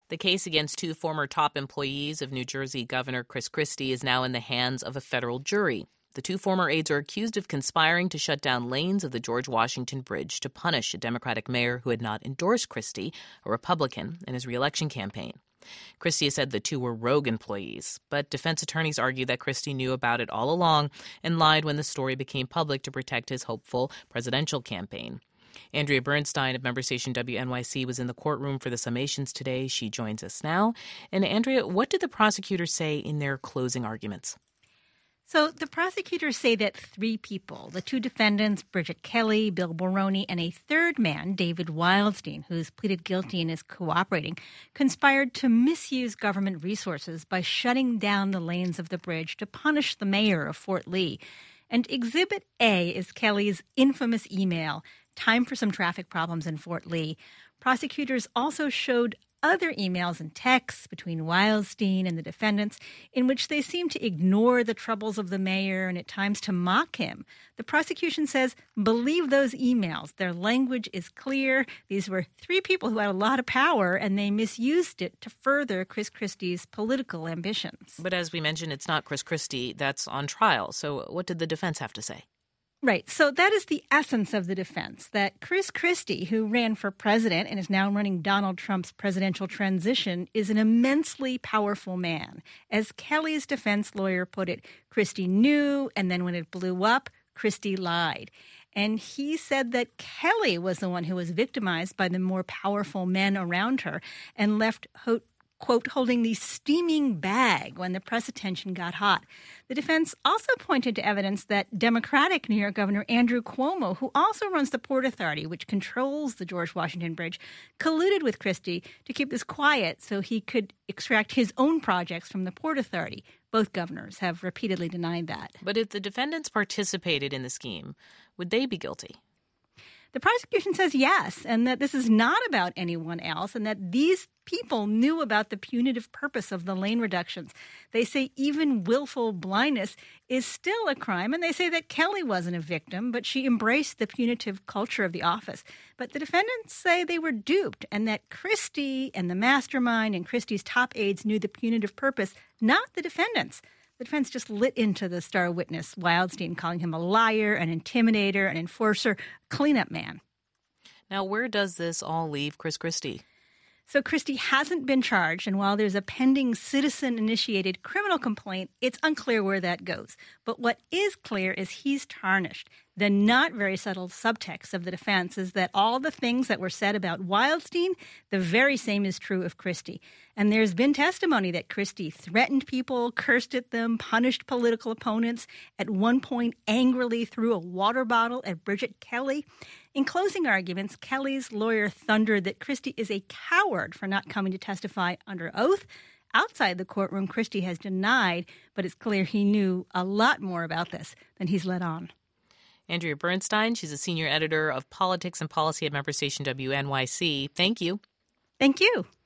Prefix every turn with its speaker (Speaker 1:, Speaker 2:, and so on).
Speaker 1: The case against two former top employees of New Jersey Governor Chris Christie is now in the hands of a federal jury. The two former aides are accused of conspiring to shut down lanes of the George Washington Bridge to punish a Democratic mayor who had not endorsed Christie, a Republican, in his reelection campaign. Christie has said the two were rogue employees, but defense attorneys argue that Christie knew about it all along and lied when the story became public to protect his hopeful presidential campaign. Andrea Bernstein of member station WNYC was in the courtroom for the summations today. She joins us now. And Andrea, what did the prosecutors say in their closing arguments?
Speaker 2: So the prosecutors say that three people, the two defendants, Bridget Kelly, Bill Baroni, and a third man, David Wildstein, who's pleaded guilty and is cooperating, conspired to misuse government resources by shutting down the lanes of the bridge to punish the mayor of Fort Lee. And Exhibit A is Kelly's infamous email, "Time for some traffic problems in Fort Lee." Prosecutors also showed other emails and texts between Wildstein and the defendants in which they seem to ignore the troubles of the mayor and at times to mock him. The prosecution says, believe those emails. Their language is clear. These were three people who had a lot of power, and they misused it to further Chris Christie's political ambitions.
Speaker 1: But as we mentioned, it's not Chris Christie that's on trial. So what did the defense have to say?
Speaker 2: Right. So that is the essence of the defense, that Chris Christie, who ran for president and is now running Donald Trump's presidential transition, is an immensely powerful man. As Kelly's defense lawyer put it, Christie knew, and then when it blew up, Christie lied. And he said that Kelly was the one who was victimized by the more powerful men around her and left quote, holding the steaming bag when the press attention got hot. The defense also pointed to evidence that Democratic New York Governor Andrew Cuomo, who also runs the Port Authority, which controls the George Washington Bridge, colluded with Christie to keep this quiet so he could extract his own projects from the Port Authority. Both governors have repeatedly denied that.
Speaker 1: But if the defendants participated in the scheme, would they be guilty?
Speaker 2: The prosecution says yes, and that this is not about anyone else, and that these people knew about the punitive purpose of the lane reductions. They say even willful blindness is still a crime, and they say that Kelly wasn't a victim, but she embraced the punitive culture of the office. But the defendants say they were duped, and that Christie and the mastermind and Christie's top aides knew the punitive purpose, not the defendants. The defense just lit into the star witness, Wildstein, calling him a liar, an intimidator, an enforcer, cleanup man.
Speaker 1: Now, where does this all leave Chris Christie?
Speaker 2: So Christie hasn't been charged, and while there's a pending citizen-initiated criminal complaint, it's unclear where that goes. But what is clear is he's tarnished. The not very subtle subtext of the defense is that all the things that were said about Wildstein, the very same is true of Christie. And there's been testimony that Christie threatened people, cursed at them, punished political opponents, at one point angrily threw a water bottle at Bridget Kelly. In closing arguments, Kelly's lawyer thundered that Christie is a coward for not coming to testify under oath. Outside the courtroom, Christie has denied, but it's clear he knew a lot more about this than he's let on.
Speaker 1: Andrea Bernstein, she's a senior editor of politics and policy at member station WNYC. Thank you.
Speaker 2: Thank you.